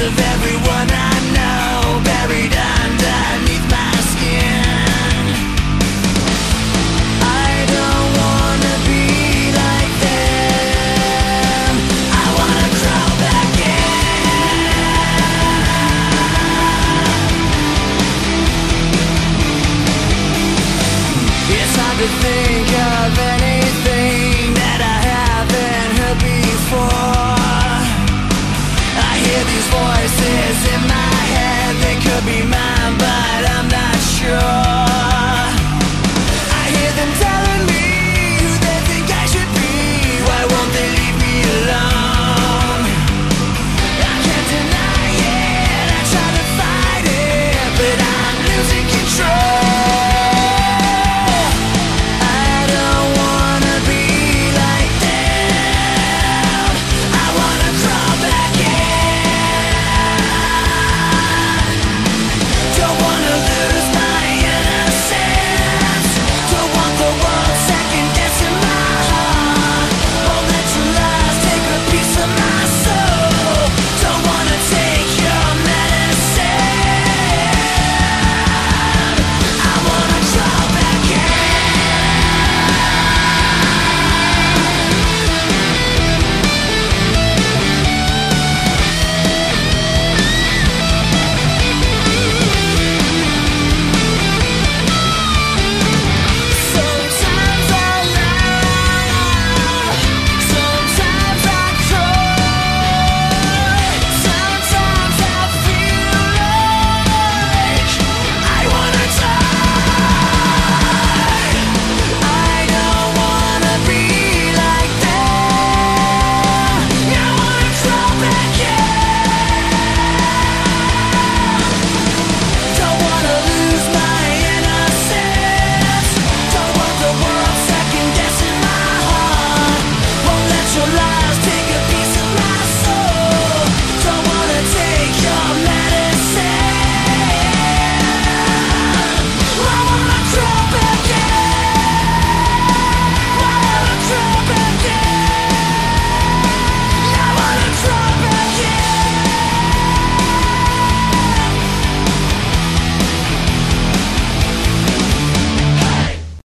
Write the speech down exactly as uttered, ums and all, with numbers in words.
of everyone I know, buried underneath my skin. I don't wanna be like them. I wanna crawl back in. It's hard to think of anything that I haven't heard before. I hear these voices in my head, they could be mine.